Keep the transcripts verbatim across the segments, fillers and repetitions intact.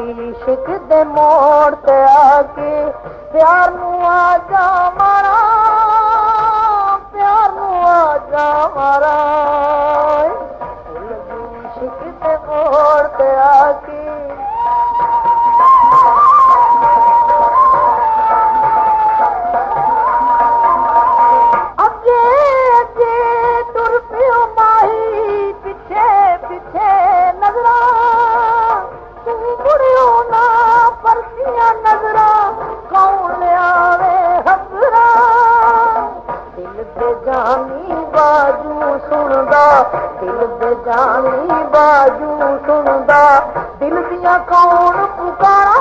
इश्क दे मोड़ ते आके प्यार नू आजा मारा, प्यार नू आजा मारा, इश्क दे मोड़ ते आके दिल दे जानी बाजू सुनदा, दिल दिया कौन पुकारा,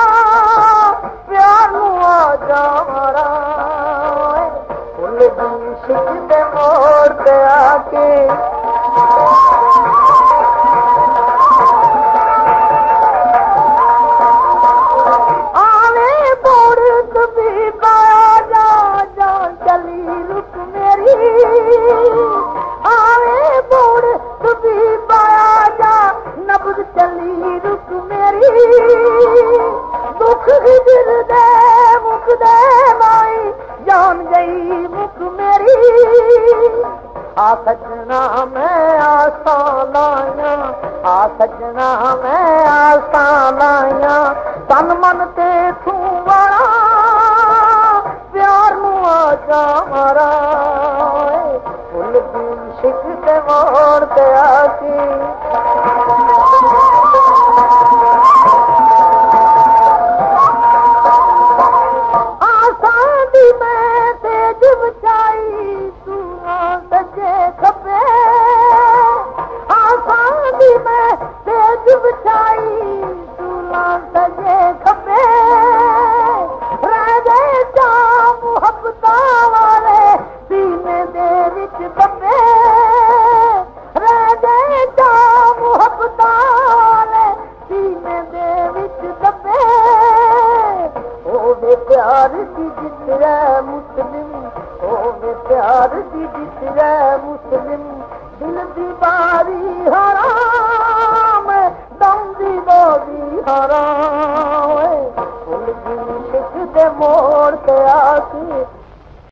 प्यार नू आजा मारा, फुल दी इश्क दे मोड़ ते आके आवे बोड़ कभी पाया जा, जा चली रुक मेरी, चली रुक मेरी, दुख दिल दे मुख दे माई जान गई मुख मेरी, आ सजना मैं आसा लाया, आ सजना मैं आसा लाया, तन मन ते तू वाला, प्यार नू आजा मारा, फुल दी इश्क दे मोड़ ते आके प्यार दी जितरे मुस्लिम, ओवे प्यार दी जितरे मुस्लिम, दिल दी बारी हराम, दम दी बारी हराम, फुल दी इश्क दे मोड़ ते आके